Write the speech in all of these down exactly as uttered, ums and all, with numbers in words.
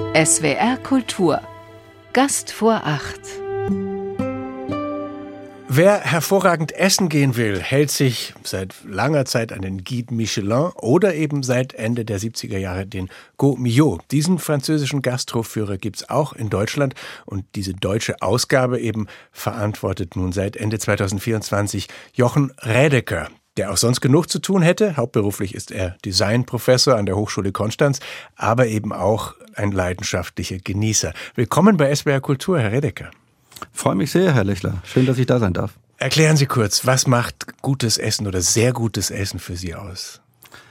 S W R Kultur. Gast vor acht. Wer hervorragend essen gehen will, hält sich seit langer Zeit an den Guide Michelin oder eben seit Ende der siebziger Jahre den Gault Millau. Diesen französischen Gastroführer gibt's auch in Deutschland und diese deutsche Ausgabe eben verantwortet nun seit Ende zweitausendvierundzwanzig Jochen Rädecker, der auch sonst genug zu tun hätte. Hauptberuflich ist er Designprofessor an der Hochschule Konstanz, aber eben auch ein leidenschaftlicher Genießer. Willkommen bei S W R Kultur, Herr Rädecker. Freue mich sehr, Herr Lechler. Schön, dass ich da sein darf. Erklären Sie kurz, was macht gutes Essen oder sehr gutes Essen für Sie aus?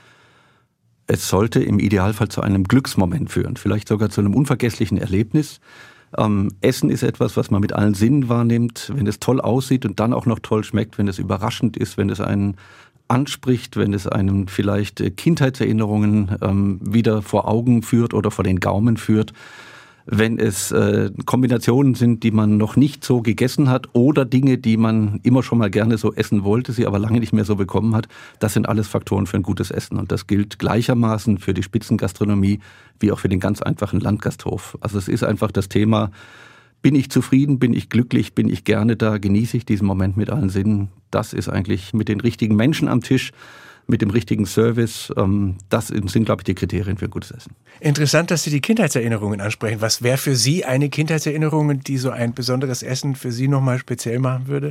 Es sollte im Idealfall zu einem Glücksmoment führen, vielleicht sogar zu einem unvergesslichen Erlebnis. Ähm, Essen ist etwas, was man mit allen Sinnen wahrnimmt, wenn es toll aussieht und dann auch noch toll schmeckt, wenn es überraschend ist, wenn es einen anspricht, wenn es einem vielleicht Kindheitserinnerungen ähm, wieder vor Augen führt oder vor den Gaumen führt. Wenn es äh, Kombinationen sind, die man noch nicht so gegessen hat oder Dinge, die man immer schon mal gerne so essen wollte, sie aber lange nicht mehr so bekommen hat, das sind alles Faktoren für ein gutes Essen. Und das gilt gleichermaßen für die Spitzengastronomie wie auch für den ganz einfachen Landgasthof. Also es ist einfach das Thema, bin ich zufrieden, bin ich glücklich, bin ich gerne da, genieße ich diesen Moment mit allen Sinnen. Das ist eigentlich mit den richtigen Menschen am Tisch, mit dem richtigen Service, das sind, glaube ich, die Kriterien für ein gutes Essen. Interessant, dass Sie die Kindheitserinnerungen ansprechen. Was wäre für Sie eine Kindheitserinnerung, die so ein besonderes Essen für Sie nochmal speziell machen würde?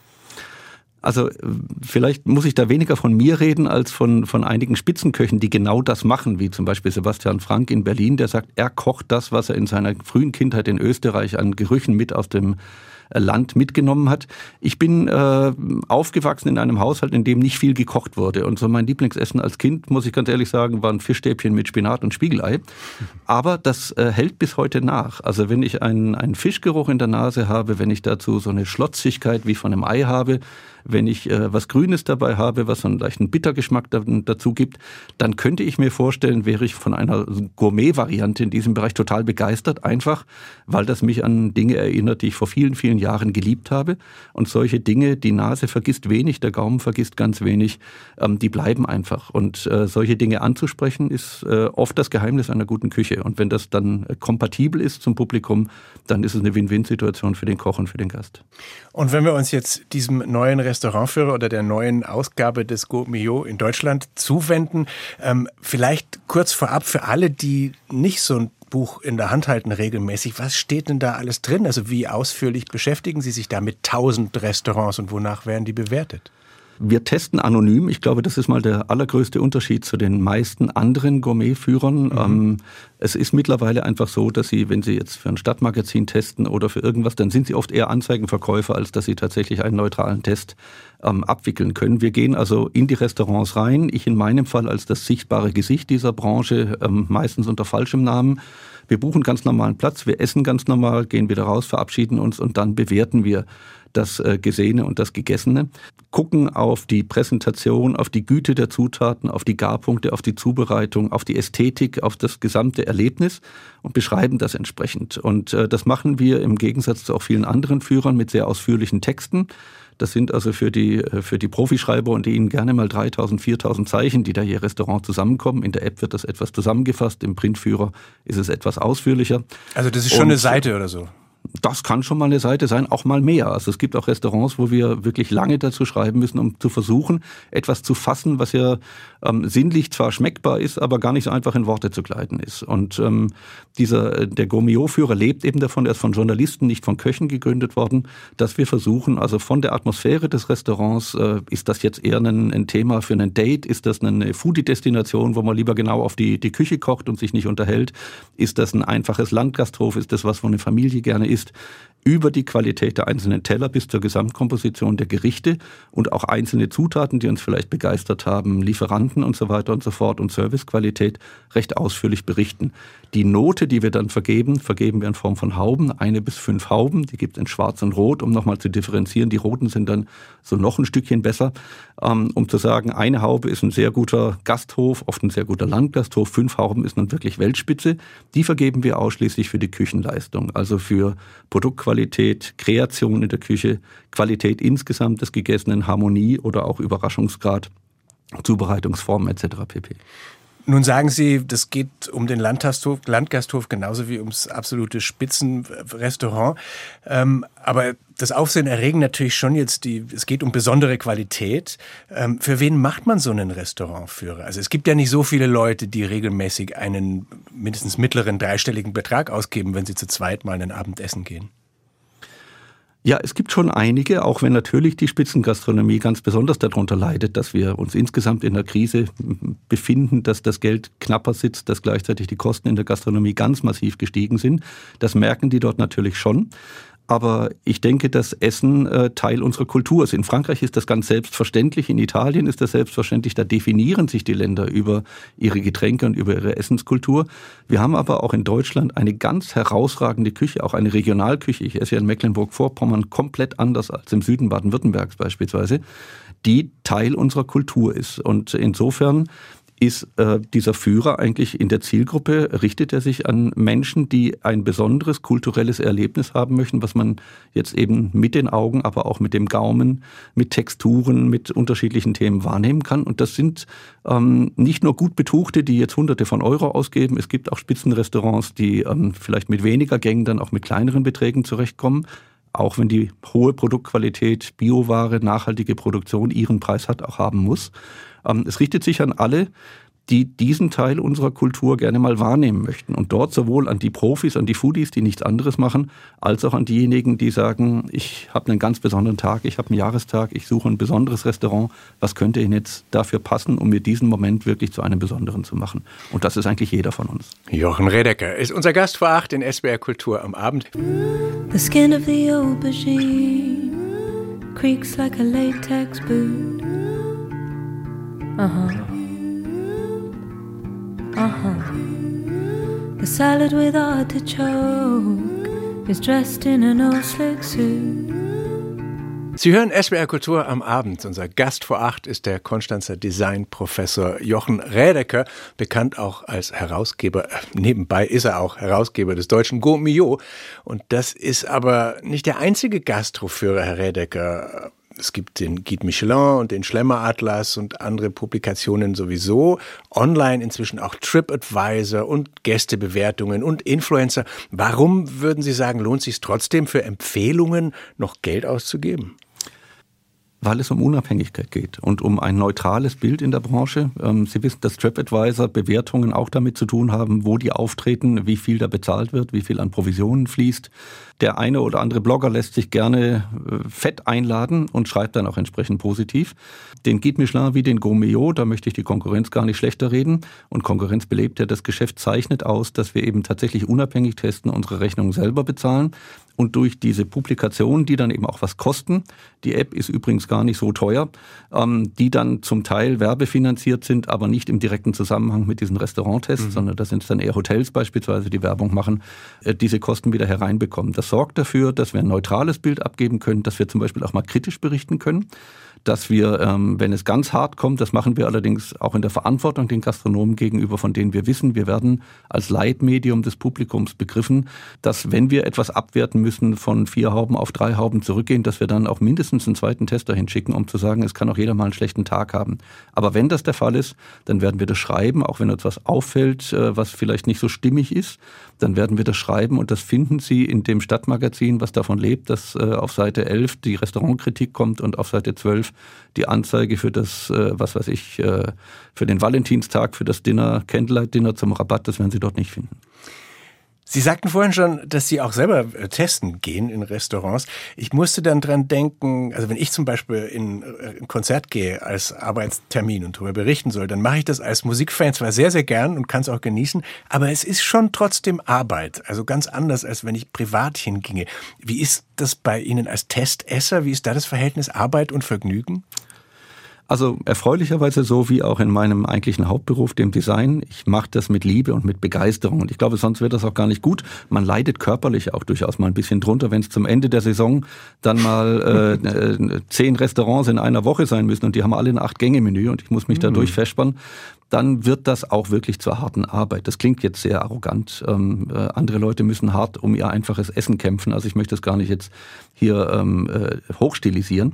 Also vielleicht muss ich da weniger von mir reden als von, von einigen Spitzenköchen, die genau das machen, wie zum Beispiel Sebastian Frank in Berlin, der sagt, er kocht das, was er in seiner frühen Kindheit in Österreich an Gerüchen mit aus dem Land mitgenommen hat. Ich bin äh, aufgewachsen in einem Haushalt, in dem nicht viel gekocht wurde. Und so mein Lieblingsessen als Kind, muss ich ganz ehrlich sagen, waren Fischstäbchen mit Spinat und Spiegelei. Aber das äh, hält bis heute nach. Also wenn ich einen, einen Fischgeruch in der Nase habe, wenn ich dazu so eine Schlotzigkeit wie von einem Ei habe, wenn ich äh, was Grünes dabei habe, was so einen leichten Bittergeschmack da, dazu gibt, dann könnte ich mir vorstellen, wäre ich von einer Gourmet-Variante in diesem Bereich total begeistert, einfach weil das mich an Dinge erinnert, die ich vor vielen, vielen Jahren geliebt habe. Und solche Dinge, die Nase vergisst wenig, der Gaumen vergisst ganz wenig, ähm, die bleiben einfach. Und äh, solche Dinge anzusprechen, ist äh, oft das Geheimnis einer guten Küche. Und wenn das dann äh, kompatibel ist zum Publikum, dann ist es eine Win-Win-Situation für den Koch und für den Gast. Und wenn wir uns jetzt diesem neuen Restaurantführer oder der neuen Ausgabe des Gault Millau in Deutschland zuwenden, ähm, vielleicht kurz vorab für alle, die nicht so ein Buch in der Hand halten regelmäßig, was steht denn da alles drin? Also wie ausführlich beschäftigen Sie sich da mit tausend Restaurants und wonach werden die bewertet? Wir testen anonym. Ich glaube, das ist mal der allergrößte Unterschied zu den meisten anderen Gourmetführern. Mhm. Ähm, es ist mittlerweile einfach so, dass Sie, wenn Sie jetzt für ein Stadtmagazin testen oder für irgendwas, dann sind Sie oft eher Anzeigenverkäufer, als dass Sie tatsächlich einen neutralen Test ähm, abwickeln können. Wir gehen also in die Restaurants rein. Ich in meinem Fall als das sichtbare Gesicht dieser Branche, ähm, meistens unter falschem Namen. Wir buchen ganz normalen Platz, wir essen ganz normal, gehen wieder raus, verabschieden uns und dann bewerten wir das Gesehene und das Gegessene, gucken auf die Präsentation, auf die Güte der Zutaten, auf die Garpunkte, auf die Zubereitung, auf die Ästhetik, auf das gesamte Erlebnis und beschreiben das entsprechend. Und das machen wir im Gegensatz zu auch vielen anderen Führern mit sehr ausführlichen Texten. Das sind also für die, für die Profischreiber und die Ihnen gerne mal dreitausend, viertausend Zeichen, die da je Restaurant zusammenkommen. In der App wird das etwas zusammengefasst, im Printführer ist es etwas ausführlicher. Also das ist schon und eine Seite oder so? Das kann schon mal eine Seite sein, auch mal mehr. Also es gibt auch Restaurants, wo wir wirklich lange dazu schreiben müssen, um zu versuchen, etwas zu fassen, was ja ähm, sinnlich zwar schmeckbar ist, aber gar nicht so einfach in Worte zu kleiden ist. Und ähm, dieser der Gault Millau-Führer lebt eben davon, er ist von Journalisten, nicht von Köchen gegründet worden, dass wir versuchen, also von der Atmosphäre des Restaurants, äh, ist das jetzt eher ein, ein Thema für ein Date, ist das eine Foodie-Destination, wo man lieber genau auf die, die Küche kocht und sich nicht unterhält, ist das ein einfaches Landgasthof, ist das was, wo eine Familie gerne isst, über die Qualität der einzelnen Teller bis zur Gesamtkomposition der Gerichte und auch einzelne Zutaten, die uns vielleicht begeistert haben, Lieferanten und so weiter und so fort und Servicequalität recht ausführlich berichten. Die Note, die wir dann vergeben, vergeben wir in Form von Hauben, eine bis fünf Hauben, die gibt es in Schwarz und Rot, um nochmal zu differenzieren. Die roten sind dann so noch ein Stückchen besser, um zu sagen, eine Haube ist ein sehr guter Gasthof, oft ein sehr guter Landgasthof, fünf Hauben ist dann wirklich Weltspitze. Die vergeben wir ausschließlich für die Küchenleistung, also für Produktqualität, Kreation in der Küche, Qualität insgesamt des Gegessenen, Harmonie oder auch Überraschungsgrad, Zubereitungsformen et cetera pp. Nun sagen Sie, das geht um den Landgasthof, Landgasthof genauso wie ums absolute Spitzenrestaurant. Ähm, aber das Aufsehen erregen natürlich schon jetzt die, es geht um besondere Qualität. Ähm, für wen macht man so einen Restaurantführer? Also es gibt ja nicht so viele Leute, die regelmäßig einen mindestens mittleren dreistelligen Betrag ausgeben, wenn sie zu zweit mal einen Abend essen gehen. Ja, es gibt schon einige, auch wenn natürlich die Spitzengastronomie ganz besonders darunter leidet, dass wir uns insgesamt in der Krise befinden, dass das Geld knapper sitzt, dass gleichzeitig die Kosten in der Gastronomie ganz massiv gestiegen sind. Das merken die dort natürlich schon. Aber ich denke, dass Essen äh, Teil unserer Kultur ist. In Frankreich ist das ganz selbstverständlich, in Italien ist das selbstverständlich. Da definieren sich die Länder über ihre Getränke und über ihre Essenskultur. Wir haben aber auch in Deutschland eine ganz herausragende Küche, auch eine Regionalküche. Ich esse ja in Mecklenburg-Vorpommern komplett anders als im Süden Baden-Württembergs beispielsweise, die Teil unserer Kultur ist. Und insofern ist äh, dieser Führer eigentlich in der Zielgruppe, richtet er sich an Menschen, die ein besonderes kulturelles Erlebnis haben möchten, was man jetzt eben mit den Augen, aber auch mit dem Gaumen, mit Texturen, mit unterschiedlichen Themen wahrnehmen kann. Und das sind ähm, nicht nur gut Betuchte, die jetzt Hunderte von Euro ausgeben. Es gibt auch Spitzenrestaurants, die ähm, vielleicht mit weniger Gängen dann auch mit kleineren Beträgen zurechtkommen. Auch wenn die hohe Produktqualität, Bioware, nachhaltige Produktion ihren Preis hat, auch haben muss. Es richtet sich an alle, die diesen Teil unserer Kultur gerne mal wahrnehmen möchten. Und dort sowohl an die Profis, an die Foodies, die nichts anderes machen, als auch an diejenigen, die sagen, ich habe einen ganz besonderen Tag, ich habe einen Jahrestag, ich suche ein besonderes Restaurant. Was könnte Ihnen jetzt dafür passen, um mir diesen Moment wirklich zu einem besonderen zu machen? Und das ist eigentlich jeder von uns. Jochen Redeker ist unser Gast vor acht in S W R Kultur am Abend. The skin of the aubergine creaks like a latex boot. Uh-huh. Uh-huh. The salad with artichoke is dressed in an old slick suit. Sie hören S W R Kultur am Abend. Unser Gast vor acht ist der Konstanzer Designprofessor Jochen Redeker, bekannt auch als Herausgeber, äh, nebenbei ist er auch Herausgeber des deutschen Gault Millau. Und das ist aber nicht der einzige Gastroführer, Herr Redeker. Es gibt den Guide Michelin und den Schlemmer-Atlas und andere Publikationen sowieso. Online inzwischen auch TripAdvisor und Gästebewertungen und Influencer. Warum, würden Sie sagen, lohnt es sich trotzdem für Empfehlungen noch Geld auszugeben? Weil es um Unabhängigkeit geht und um ein neutrales Bild in der Branche. Sie wissen, dass TripAdvisor Bewertungen auch damit zu tun haben, wo die auftreten, wie viel da bezahlt wird, wie viel an Provisionen fließt. Der eine oder andere Blogger lässt sich gerne fett einladen und schreibt dann auch entsprechend positiv. Den Guide Michelin wie den Gault Millau, da möchte ich die Konkurrenz gar nicht schlechter reden. Und Konkurrenz belebt ja das Geschäft, zeichnet aus, dass wir eben tatsächlich unabhängig testen, unsere Rechnung selber bezahlen. Und durch diese Publikationen, die dann eben auch was kosten, die App ist übrigens gar nicht so teuer, ähm, die dann zum Teil werbefinanziert sind, aber nicht im direkten Zusammenhang mit diesen Restauranttests, mhm. sondern da sind es dann eher Hotels beispielsweise, die Werbung machen, äh, diese Kosten wieder hereinbekommen. Das sorgt dafür, dass wir ein neutrales Bild abgeben können, dass wir zum Beispiel auch mal kritisch berichten können, dass wir, ähm, wenn es ganz hart kommt, das machen wir allerdings auch in der Verantwortung den Gastronomen gegenüber, von denen wir wissen, wir werden als Leitmedium des Publikums begriffen, dass wenn wir etwas abwerten müssen, von vier Hauben auf drei Hauben zurückgehen, dass wir dann auch mindestens einen zweiten Tester hinschicken, um zu sagen, es kann auch jeder mal einen schlechten Tag haben. Aber wenn das der Fall ist, dann werden wir das schreiben, auch wenn uns was auffällt, was vielleicht nicht so stimmig ist, dann werden wir das schreiben und das finden Sie in dem Stadtmagazin, was davon lebt, dass auf Seite elf die Restaurantkritik kommt und auf Seite zwölf die Anzeige für das, was weiß ich, für den Valentinstag, für das Dinner, Candlelight-Dinner zum Rabatt, das werden Sie dort nicht finden. Sie sagten vorhin schon, dass Sie auch selber testen gehen in Restaurants. Ich musste dann dran denken, also wenn ich zum Beispiel in ein Konzert gehe als Arbeitstermin und darüber berichten soll, dann mache ich das als Musikfan zwar sehr, sehr gern und kann es auch genießen, aber es ist schon trotzdem Arbeit. Also ganz anders, als wenn ich privat hinginge. Wie ist das bei Ihnen als Testesser? Wie ist da das Verhältnis Arbeit und Vergnügen? Also erfreulicherweise so wie auch in meinem eigentlichen Hauptberuf, dem Design. Ich mache das mit Liebe und mit Begeisterung. Und ich glaube, sonst wird das auch gar nicht gut. Man leidet körperlich auch durchaus mal ein bisschen drunter, wenn es zum Ende der Saison dann mal äh, zehn Restaurants in einer Woche sein müssen und die haben alle ein Acht-Gänge-Menü und ich muss mich da durchfespern. Dann wird das auch wirklich zur harten Arbeit. Das klingt jetzt sehr arrogant. Ähm, äh, andere Leute müssen hart um ihr einfaches Essen kämpfen. Also ich möchte das gar nicht jetzt hier ähm, äh, hochstilisieren.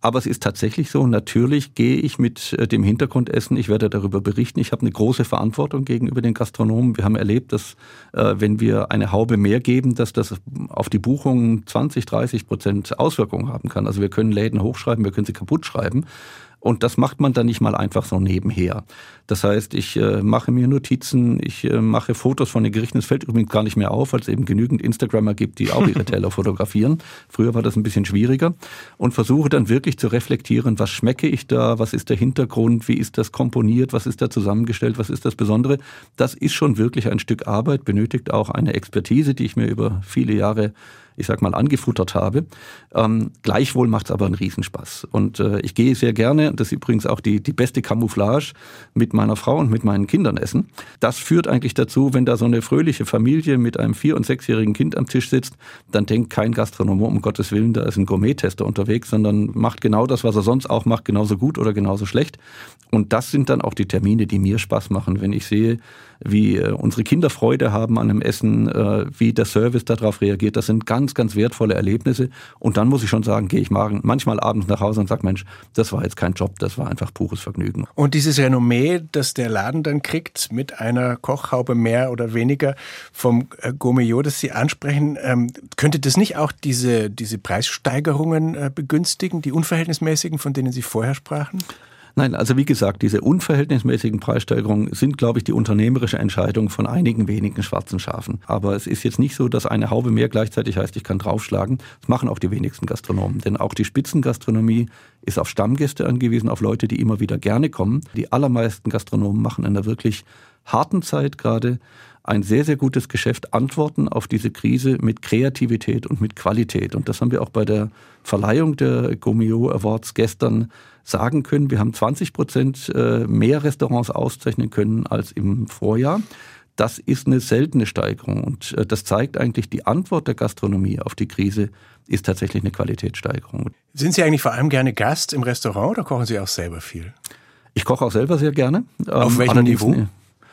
Aber es ist tatsächlich so, natürlich gehe ich mit dem Hintergrundessen, ich werde darüber berichten, ich habe eine große Verantwortung gegenüber den Gastronomen. Wir haben erlebt, dass äh, wenn wir eine Haube mehr geben, dass das auf die Buchungen zwanzig, dreißig Prozent Auswirkungen haben kann. Also wir können Läden hochschreiben, wir können sie kaputt schreiben. Und das macht man dann nicht mal einfach so nebenher. Das heißt, ich äh, mache mir Notizen, ich äh, mache Fotos von den Gerichten. Das fällt übrigens gar nicht mehr auf, weil es eben genügend Instagrammer gibt, die auch ihre Teller fotografieren. Früher war das ein bisschen schwieriger. Und versuche dann wirklich zu reflektieren, was schmecke ich da, was ist der Hintergrund, wie ist das komponiert, was ist da zusammengestellt, was ist das Besondere. Das ist schon wirklich ein Stück Arbeit, benötigt auch eine Expertise, die ich mir über viele Jahre ich sag mal, angefuttert habe. Ähm, gleichwohl macht es aber einen Riesenspaß. Und äh, ich gehe sehr gerne, das ist übrigens auch die, die beste Camouflage, mit meiner Frau und mit meinen Kindern essen. Das führt eigentlich dazu, wenn da so eine fröhliche Familie mit einem vier- und sechsjährigen Kind am Tisch sitzt, dann denkt kein Gastronom, um Gottes Willen, da ist ein Gourmet-Tester unterwegs, sondern macht genau das, was er sonst auch macht, genauso gut oder genauso schlecht. Und das sind dann auch die Termine, die mir Spaß machen, wenn ich sehe, wie äh, unsere Kinder Freude haben an dem Essen, äh, wie der Service darauf reagiert. Das sind ganz, ganz wertvolle Erlebnisse. Und dann muss ich schon sagen, gehe ich manchmal abends nach Hause und sage, Mensch, das war jetzt kein Job, das war einfach pures Vergnügen. Und dieses Renommee, das der Laden dann kriegt, mit einer Kochhaube mehr oder weniger vom äh, Gourmillot, das Sie ansprechen, ähm, könnte das nicht auch diese, diese Preissteigerungen äh, begünstigen, die unverhältnismäßigen, von denen Sie vorher sprachen? Nein, also wie gesagt, diese unverhältnismäßigen Preissteigerungen sind, glaube ich, die unternehmerische Entscheidung von einigen wenigen schwarzen Schafen. Aber es ist jetzt nicht so, dass eine Haube mehr gleichzeitig heißt, ich kann draufschlagen. Das machen auch die wenigsten Gastronomen. Denn auch die Spitzengastronomie ist auf Stammgäste angewiesen, auf Leute, die immer wieder gerne kommen. Die allermeisten Gastronomen machen in einer wirklich harten Zeit gerade ein sehr, sehr gutes Geschäft, Antworten auf diese Krise mit Kreativität und mit Qualität. Und das haben wir auch bei der Verleihung der Gourmillot Awards gestern sagen können. Wir haben zwanzig Prozent mehr Restaurants auszeichnen können als im Vorjahr. Das ist eine seltene Steigerung. Und das zeigt eigentlich, die Antwort der Gastronomie auf die Krise ist tatsächlich eine Qualitätssteigerung. Sind Sie eigentlich vor allem gerne Gast im Restaurant oder kochen Sie auch selber viel? Ich koche auch selber sehr gerne. Auf welchem Niveau?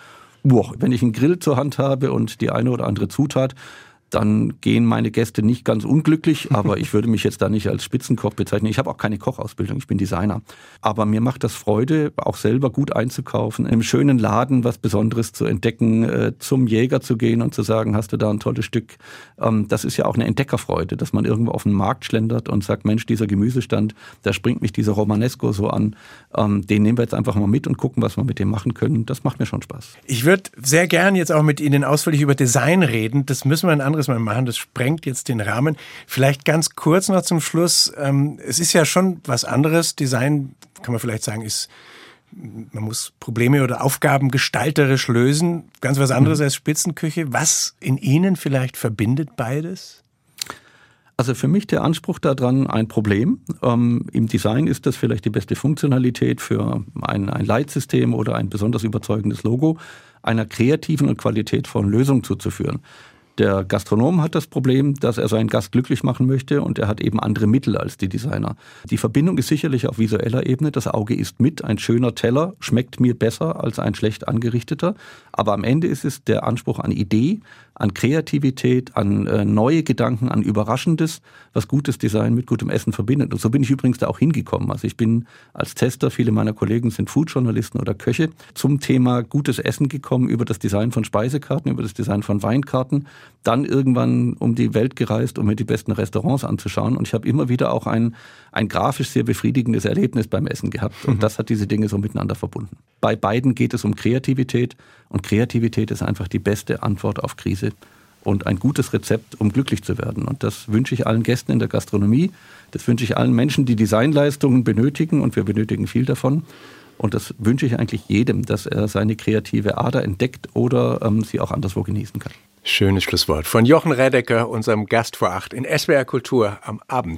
Boah, wenn ich einen Grill zur Hand habe und die eine oder andere Zutat, dann gehen meine Gäste nicht ganz unglücklich, aber ich würde mich jetzt da nicht als Spitzenkoch bezeichnen. Ich habe auch keine Kochausbildung, ich bin Designer. Aber mir macht das Freude, auch selber gut einzukaufen, im schönen Laden was Besonderes zu entdecken, zum Jäger zu gehen und zu sagen, hast du da ein tolles Stück. Das ist ja auch eine Entdeckerfreude, dass man irgendwo auf den Markt schlendert und sagt, Mensch, dieser Gemüsestand, da springt mich dieser Romanesco so an. Den nehmen wir jetzt einfach mal mit und gucken, was wir mit dem machen können. Das macht mir schon Spaß. Ich würde sehr gern jetzt auch mit Ihnen ausführlich über Design reden. Das müssen wir ein anderes Mal machen. Das sprengt jetzt den Rahmen. Vielleicht ganz kurz noch zum Schluss. Es ist ja schon was anderes. Design, kann man vielleicht sagen, ist, man muss Probleme oder Aufgaben gestalterisch lösen. Ganz was anderes mhm. als Spitzenküche. Was in Ihnen vielleicht verbindet beides? Also für mich der Anspruch daran ein Problem. Ähm, im Design ist das vielleicht die beste Funktionalität für ein, ein Leitsystem oder ein besonders überzeugendes Logo, einer kreativen und qualitätvollen Lösung zuzuführen. Der Gastronom hat das Problem, dass er seinen Gast glücklich machen möchte und er hat eben andere Mittel als die Designer. Die Verbindung ist sicherlich auf visueller Ebene. Das Auge isst mit. Ein schöner Teller schmeckt mir besser als ein schlecht angerichteter. Aber am Ende ist es der Anspruch an Idee, an Kreativität, an äh, neue Gedanken, an Überraschendes, was gutes Design mit gutem Essen verbindet. Und so bin ich übrigens da auch hingekommen. Also ich bin als Tester, viele meiner Kollegen sind Foodjournalisten oder Köche, zum Thema gutes Essen gekommen über das Design von Speisekarten, über das Design von Weinkarten. Dann irgendwann um die Welt gereist, um mir die besten Restaurants anzuschauen. Und ich habe immer wieder auch ein, ein grafisch sehr befriedigendes Erlebnis beim Essen gehabt. Und mhm. das hat diese Dinge so miteinander verbunden. Bei beiden geht es um Kreativität. Und Kreativität ist einfach die beste Antwort auf Krise und ein gutes Rezept, um glücklich zu werden. Und das wünsche ich allen Gästen in der Gastronomie. Das wünsche ich allen Menschen, die Designleistungen benötigen. Und wir benötigen viel davon. Und das wünsche ich eigentlich jedem, dass er seine kreative Ader entdeckt oder ähm, sie auch anderswo genießen kann. Schönes Schlusswort von Jochen Redeker, unserem Gast vor acht in S W R Kultur am Abend.